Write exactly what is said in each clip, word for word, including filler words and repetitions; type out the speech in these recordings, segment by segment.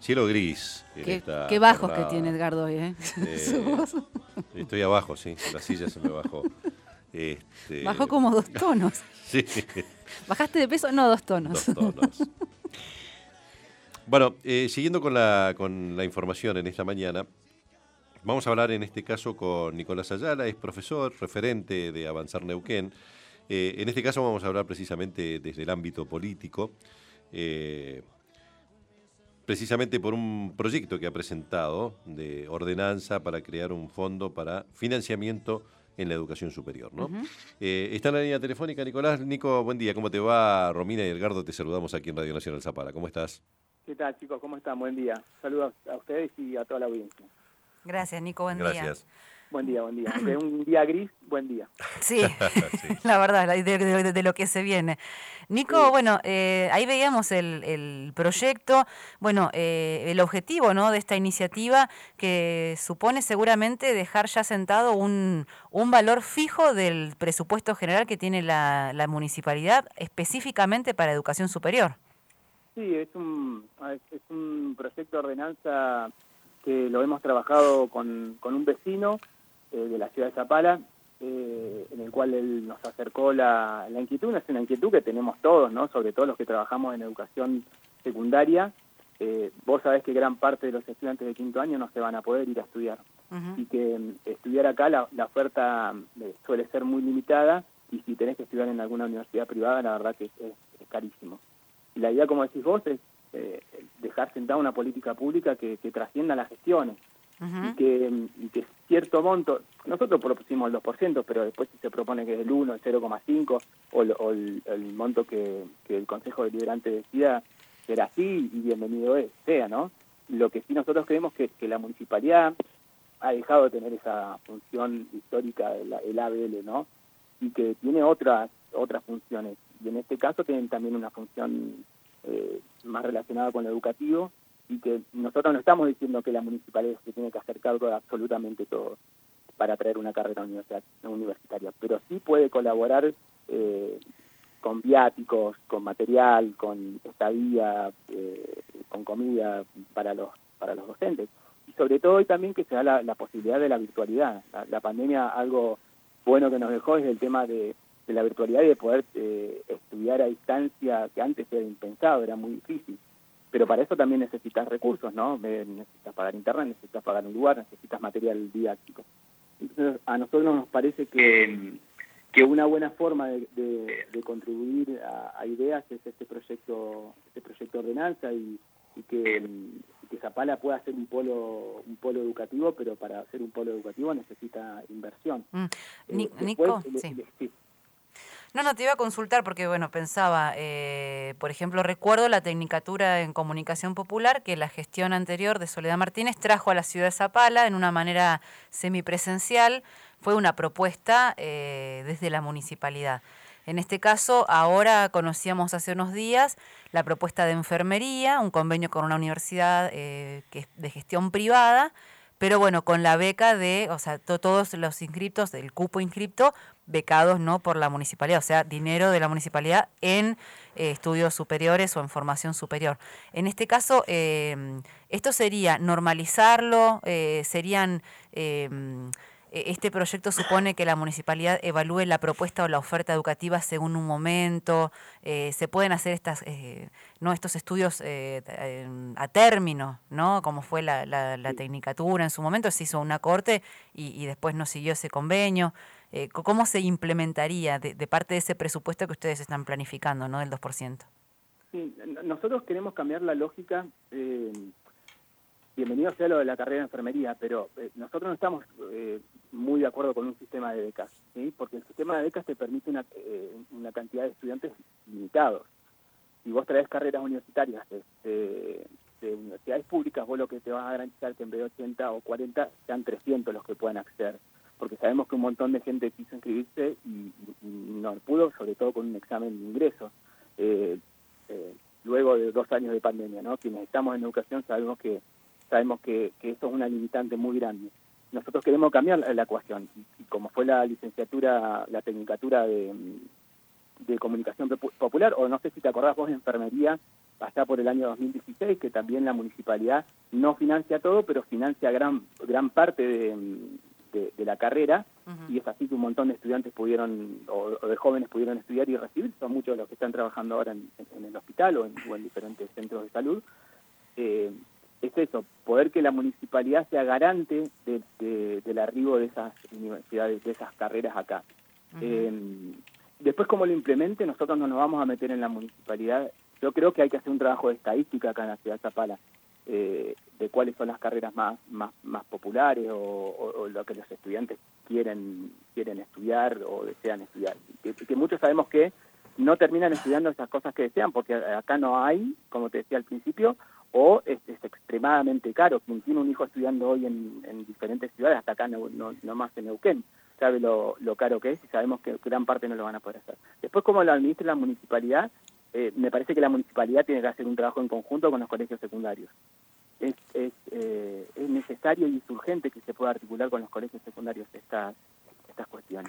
cielo gris. En Qué, esta qué bajos jornada. que tiene Edgardo hoy, ¿eh? Eh, estoy abajo, sí, la silla se me bajó. Este... Bajó como dos tonos. Sí. ¿Bajaste de peso? No, dos tonos. Dos tonos. Bueno, eh, siguiendo con la, con la información en esta mañana, vamos a hablar en este caso con Nicolás Ayala, es profesor, referente de Avanzar Neuquén. Eh, en este caso vamos a hablar precisamente desde el ámbito político, eh, precisamente por un proyecto que ha presentado de ordenanza para crear un fondo para financiamiento en la educación superior, ¿no? Uh-huh. eh, está en la línea telefónica Nicolás. Nico, buen día, ¿cómo te va? Romina y Edgardo, te saludamos aquí en Radio Nacional Zapala. ¿Cómo estás? ¿Qué tal, chicos? ¿Cómo están? Buen día. Saludos a ustedes y a toda la audiencia. Gracias, Nico. Buen Gracias. día. Gracias. Buen día, buen día. De un día gris, buen día. Sí, sí. La verdad, de, de, de lo que se viene. Nico, sí. bueno, eh, ahí veíamos el, el proyecto, bueno, eh, el objetivo, ¿no?, de esta iniciativa que supone seguramente dejar ya sentado un, un valor fijo del presupuesto general que tiene la, la municipalidad específicamente para educación superior. Sí, es un, es un proyecto de ordenanza que lo hemos trabajado con, con un vecino eh, de la ciudad de Zapala, eh, en el cual él nos acercó la, la inquietud. Es una inquietud que tenemos todos, ¿no?, sobre todo los que trabajamos en educación secundaria. Eh, vos sabés que gran parte de los estudiantes de quinto año no se van a poder ir a estudiar. Uh-huh. Y que um, estudiar acá la, la oferta eh, suele ser muy limitada, y si tenés que estudiar en alguna universidad privada, la verdad que es, es, es carísimo. Y la idea, como decís vos, es eh, dejar sentada una política pública que, que trascienda las gestiones. Uh-huh. y, que, y que cierto monto, nosotros propusimos el dos por ciento, pero después si se propone que es el uno, el cero coma cinco, o, o el, el monto que, que el Consejo Deliberante decida, será así y bienvenido es, sea, ¿no? Lo que sí nosotros creemos que, que la municipalidad ha dejado de tener esa función histórica, el, el A B L, ¿no? Y que tiene otras otras funciones, y en este caso tienen también una función eh, más relacionada con lo educativo, y que nosotros no estamos diciendo que la municipalidad se tiene que hacer cargo de absolutamente todo para traer una carrera universitaria, pero sí puede colaborar eh, con viáticos, con material, con estadía, eh, con comida para los para los docentes, y sobre todo y también que se da la, la posibilidad de la virtualidad. La, la pandemia, algo bueno que nos dejó es el tema de, de la virtualidad y de poder eh, estudiar a distancia, que antes era impensado, era muy difícil. Pero para eso también necesitas recursos, ¿no? Necesitas pagar internet, necesitas pagar un lugar, necesitas material didáctico. Entonces, a nosotros nos parece que, que una buena forma de, de, de contribuir a, a ideas es este proyecto, este proyecto de ordenanza, y, y que, y que Zapala pueda ser un polo, un polo educativo, pero para ser un polo educativo necesita inversión. Mm. Ni, eh, después, Nico, el, sí. el, sí. No, no, te iba a consultar porque, bueno, pensaba, eh, por ejemplo, recuerdo la Tecnicatura en Comunicación Popular que la gestión anterior de Soledad Martínez trajo a la ciudad de Zapala en una manera semipresencial. Fue una propuesta eh, desde la municipalidad. En este caso, ahora conocíamos hace unos días la propuesta de enfermería, un convenio con una universidad eh, que es de gestión privada, pero bueno, con la beca de, o sea, to, todos los inscriptos, del cupo inscripto, becados no por la municipalidad, o sea, dinero de la municipalidad en eh, estudios superiores o en formación superior. En este caso, eh, esto sería normalizarlo, eh, serían... Eh, este proyecto supone que la municipalidad evalúe la propuesta o la oferta educativa según un momento, eh, se pueden hacer estas, eh, no estos estudios eh, a término, ¿no? Como fue la, la, la Tecnicatura en su momento, se hizo una corte y, y después no siguió ese convenio. Eh, ¿Cómo se implementaría de, de parte de ese presupuesto que ustedes están planificando, ¿no?, del dos por ciento? Sí, nosotros queremos cambiar la lógica. Eh, bienvenido sea lo de la carrera de enfermería, pero eh, nosotros no estamos eh, muy de acuerdo con un sistema de becas, ¿sí? Porque el sistema de becas te permite una, eh, una cantidad de estudiantes limitados. Si vos traes carreras universitarias de, de, de universidades públicas, vos lo que te vas a garantizar es que en vez de ochenta o cuarenta sean trescientos los que puedan acceder, porque sabemos que un montón de gente quiso inscribirse y, y no pudo, sobre todo con un examen de ingreso. Eh, eh, luego de dos años de pandemia, ¿no? Quienes estamos en educación sabemos que sabemos que, que eso es una limitante muy grande. Nosotros queremos cambiar la, la ecuación, y, y como fue la licenciatura, la tecnicatura de, de comunicación popular, o no sé si te acordás vos, de enfermería, allá por el año dos mil dieciséis, que también la municipalidad no financia todo, pero financia gran gran parte de, de, de la carrera, uh-huh. y es así que un montón de estudiantes pudieron, o, o de jóvenes pudieron estudiar y recibir, son muchos de los que están trabajando ahora en, en el hospital o en, o en diferentes centros de salud. Eh, es eso, poder que la municipalidad sea garante de, de, del arribo de esas universidades, de esas carreras acá. Uh-huh. Eh, después, cómo lo implemente, nosotros no nos vamos a meter en la municipalidad. Yo creo que hay que hacer un trabajo de estadística acá en la ciudad de Zapala, eh, de cuáles son las carreras más más, más populares o, o, o lo que los estudiantes quieren quieren estudiar o desean estudiar. Que, que muchos sabemos que no terminan estudiando esas cosas que desean, porque acá no hay, como te decía al principio, o es, es extremadamente caro. Quien tiene un hijo estudiando hoy en, en diferentes ciudades, hasta acá no, no, no más en Neuquén, sabe lo, lo caro que es y sabemos que gran parte no lo van a poder hacer. Después, como lo administra la municipalidad, eh, me parece que la municipalidad tiene que hacer un trabajo en conjunto con los colegios secundarios. Es, es, eh, es necesario y es urgente que se pueda articular con los colegios secundarios estas, estas cuestiones.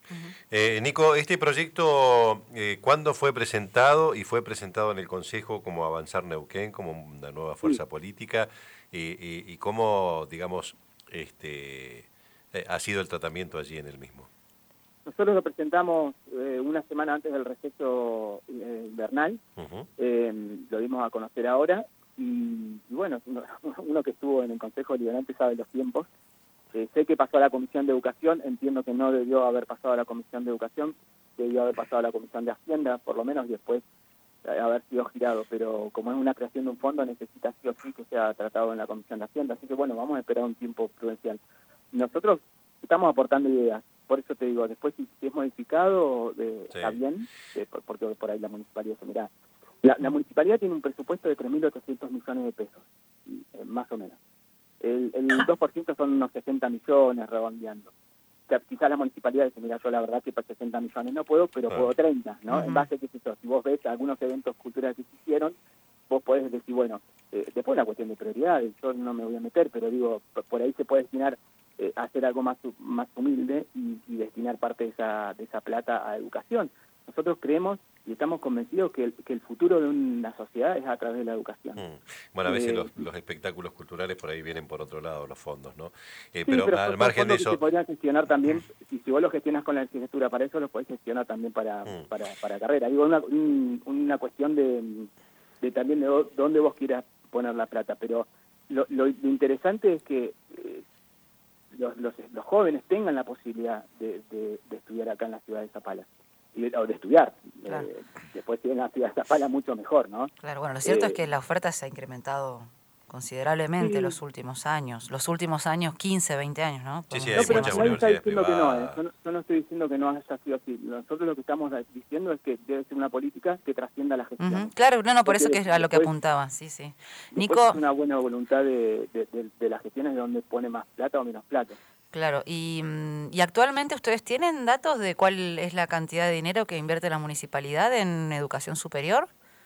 Eh, Nico, este proyecto, eh, ¿cuándo fue presentado? Y fue presentado en el Consejo como Avanzar Neuquén, como una nueva fuerza sí. política, y, y, y cómo, digamos, este, eh, ha sido el tratamiento allí en el mismo. Nosotros lo presentamos eh, una semana antes del receso eh, invernal, uh-huh. eh, lo dimos a conocer ahora, y, y bueno, uno, uno que estuvo en el Consejo Deliberante sabe los tiempos. Eh, sé que pasó a la Comisión de Educación, entiendo que no debió haber pasado a la Comisión de Educación, debió haber pasado a la Comisión de Hacienda, por lo menos, y después eh, haber sido girado, pero como es una creación de un fondo, necesita sí o sí que sea tratado en la Comisión de Hacienda, así que bueno, vamos a esperar un tiempo prudencial. Nosotros estamos aportando ideas, por eso te digo, después si, si es modificado, eh, sí. está bien, eh, porque por ahí la municipalidad se mira. La, la municipalidad tiene un presupuesto de tres mil ochocientos millones de pesos, eh, más o menos. El, el dos por ciento son unos sesenta millones, redondeando. O sea, quizás la municipalidad dice, mira, yo la verdad que para sesenta millones no puedo, pero puedo treinta, ¿no? Uh-huh. En base a que si vos ves algunos eventos culturales que se hicieron, vos podés decir, bueno, eh, después la cuestión de prioridades, yo no me voy a meter, pero digo, por ahí se puede destinar eh, a hacer algo más más humilde y, y destinar parte de esa, de esa plata a educación. Nosotros creemos y estamos convencidos que el, que el futuro de una sociedad es a través de la educación. Mm. Bueno, a veces eh, los, los espectáculos culturales por ahí vienen por otro lado, los fondos, ¿no? Eh, sí, pero, pero al margen de eso... Que se podrían gestionar también, mm. si vos lo gestionas con la licenciatura para eso, lo podés gestionar también para, mm. para, para carrera. Digo, una, un, una cuestión de, de también de dónde vos quieras poner la plata, pero lo, lo, lo interesante es que eh, los, los, los jóvenes tengan la posibilidad de, de, de estudiar acá en la ciudad de Zapala. O de estudiar, claro. eh, después si en la ciudad de Zapala mucho mejor, ¿no? Claro, bueno, lo cierto eh, es que la oferta se ha incrementado considerablemente sí. los últimos años, los últimos años, quince, veinte años, ¿no? Sí, sí, no, hay pero muchas nadie está universidades diciendo privadas. que no, ¿eh? yo, no, yo no estoy diciendo que no haya sido así. Nosotros lo que estamos diciendo es que debe ser una política que trascienda la gestión. Uh-huh. Claro, no, no, por Porque eso que es a lo que apuntaba, sí, sí. Nico, es una buena voluntad de, de, de, de las gestiones de dónde pone más plata o menos plata. Claro, y, y actualmente ustedes tienen datos de cuál es la cantidad de dinero que invierte la municipalidad en educación superior.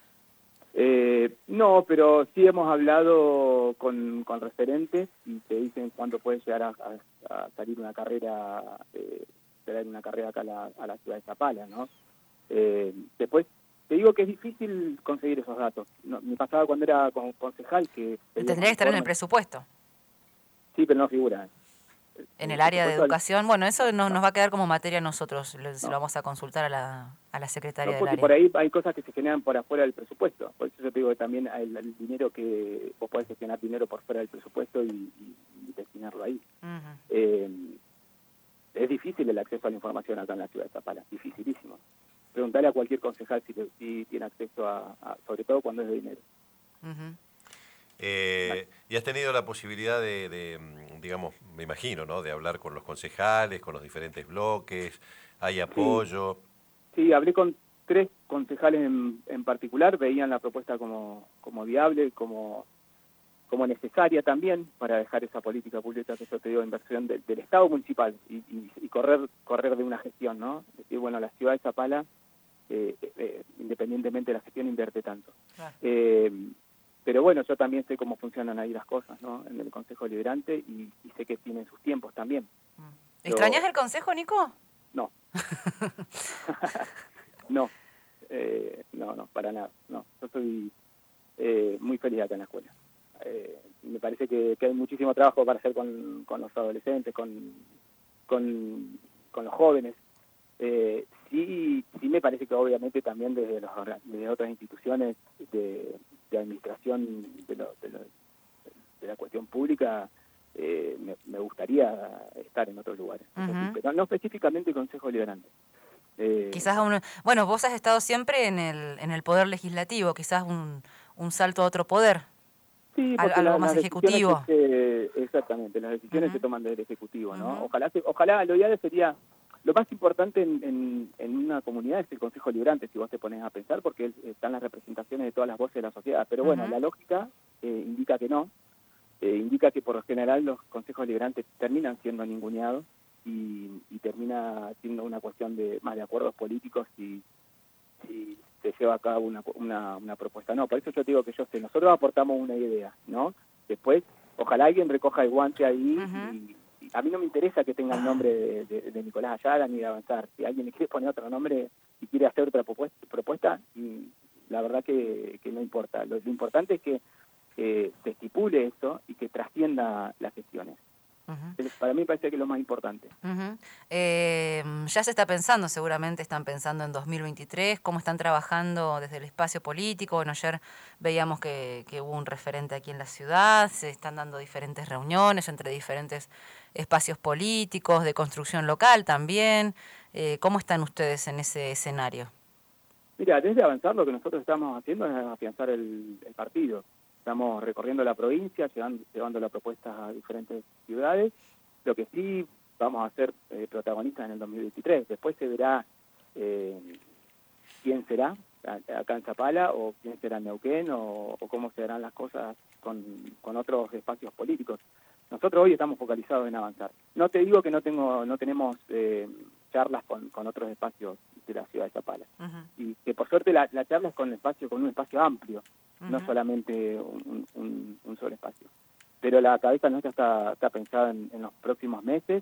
Eh, no, pero sí hemos hablado con, con referentes y te dicen cuánto puede llegar a, a, a salir una carrera, eh, una carrera acá a la, a la ciudad de Zapala, ¿no? Eh, después te digo que es difícil conseguir esos datos. No, me pasaba cuando era con, concejal que tendría que estar en el presupuesto. Sí, pero no figura. En el área de educación, bueno, eso nos, nos va a quedar como materia a nosotros, lo, no. lo vamos a consultar a la, a la secretaria no, del área. Por ahí hay cosas que se generan por afuera del presupuesto, por eso yo te digo que también el, el dinero que vos podés gestionar dinero por fuera del presupuesto y, y, y destinarlo ahí. Uh-huh. Eh, es difícil el acceso a la información acá en la ciudad de Zapala, dificilísimo. Preguntarle a cualquier concejal si, si tiene acceso a, a, sobre todo cuando es de dinero. Uh-huh. Eh, y has tenido la posibilidad de, de, digamos, me imagino, ¿no? De hablar con los concejales, con los diferentes bloques, hay apoyo. Sí, sí hablé con tres concejales en, en particular, veían la propuesta como, como viable, como, como necesaria también para dejar esa política pública que yo te digo, inversión de, del Estado municipal y, y, y correr correr de una gestión, ¿no? Es decir, bueno, la ciudad de Zapala, eh, eh, independientemente de la gestión, invierte tanto. Claro. Eh, Pero bueno, yo también sé cómo funcionan ahí las cosas, ¿no? En el Consejo Deliberante y, y sé que tienen sus tiempos también. ¿Extrañas el Consejo, Nico? No. no. Eh, no, no, para nada. No. Yo soy eh, muy feliz acá en la escuela. Eh, me parece que, que hay muchísimo trabajo para hacer con, con los adolescentes, con, con, con los jóvenes. Eh, sí, sí me parece que obviamente también desde, los, desde otras instituciones de, de administración de, lo, de, lo, de la cuestión pública, eh, me, me gustaría estar en otros lugares. Uh-huh. Pero no específicamente Consejo Deliberante. Eh, quizás un, bueno, vos has estado siempre en el, en el poder legislativo, quizás un, un salto a otro poder. Sí, Al, algo la, más ejecutivo. Se, exactamente, las decisiones uh-huh. se toman desde el ejecutivo, ¿no? Uh-huh. Ojalá, se, ojalá lo ideal sería, lo más importante en, en, en una comunidad es el Consejo Deliberante, si vos te pones a pensar, porque están las representaciones de todas las voces de la sociedad. Pero bueno, uh-huh. la lógica eh, indica que no, eh, indica que por lo general los consejos deliberantes terminan siendo ninguneados y, y termina siendo una cuestión de más de acuerdos políticos y, y se lleva a cabo una, una, una propuesta. No, por eso yo te digo que yo sé, nosotros aportamos una idea, ¿no? Después, ojalá alguien recoja el guante ahí uh-huh. y, y a mí no me interesa que tenga el nombre de, de, de Nicolás Ayala ni de Avanzar. Si alguien le quiere poner otro nombre y quiere hacer otra propuesta, propuesta y la verdad que, que no importa. Lo, lo importante es que eh, se estipule eso y que trascienda las gestiones. Uh-huh. Para mí parece que es lo más importante. Uh-huh. Eh, ya se está pensando, seguramente están pensando en dos mil veintitrés, cómo están trabajando desde el espacio político. Bueno, ayer veíamos que, que hubo un referente aquí en la ciudad, se están dando diferentes reuniones entre diferentes espacios políticos, de construcción local también. Eh, ¿Cómo están ustedes en ese escenario? Mira, desde Avanzar lo que nosotros estamos haciendo es afianzar el, el partido. Estamos recorriendo la provincia, llevando, llevando la propuesta a diferentes ciudades. Lo que sí vamos a ser eh, protagonistas en el dos mil veintitrés. Después se verá eh, quién será acá en Zapala o quién será en Neuquén o, o cómo se darán las cosas con, con otros espacios políticos. Nosotros hoy estamos focalizados en Avanzar. No te digo que no tengo, no tenemos eh, charlas con, con otros espacios de la ciudad de Zapala. Uh-huh. Y que por suerte la, la charla es con, el espacio, con un espacio amplio. Uh-huh. No solamente un, un, un solo espacio. Pero la cabeza nuestra está, está pensada en, en los próximos meses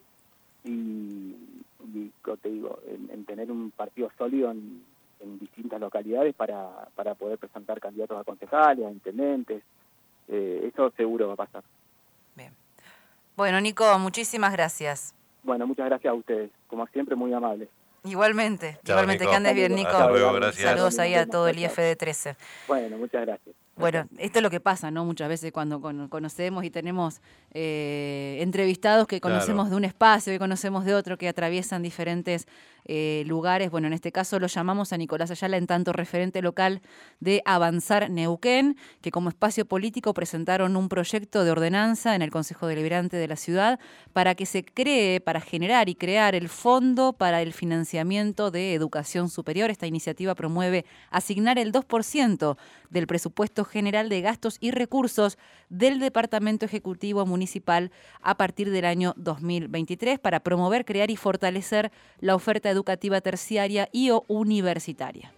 y, y como te digo, en, en tener un partido sólido en, en distintas localidades para, para poder presentar candidatos a concejales, a intendentes. Eh, eso seguro va a pasar. Bien. Bueno, Nico, muchísimas gracias. Bueno, muchas gracias a ustedes. Como siempre, muy amables. Igualmente, Chao, igualmente, Nico. que andes bien, Nico. Hasta luego, gracias. Saludos ahí a todo el I F D trece. Bueno, muchas gracias. Bueno, esto es lo que pasa, ¿no? Muchas veces cuando con, conocemos y tenemos eh, entrevistados que conocemos claro. de un espacio, que conocemos de otro, que atraviesan diferentes eh, lugares. Bueno, en este caso lo llamamos a Nicolás Ayala, en tanto referente local de Avanzar Neuquén, que como espacio político presentaron un proyecto de ordenanza en el Consejo Deliberante de la ciudad para que se cree, para generar y crear el Fondo para el Financiamiento de Educación Superior. Esta iniciativa promueve asignar el dos por ciento del presupuesto general de gastos y recursos del Departamento Ejecutivo Municipal a partir del año dos mil veintitrés para promover, crear y fortalecer la oferta educativa terciaria y o universitaria.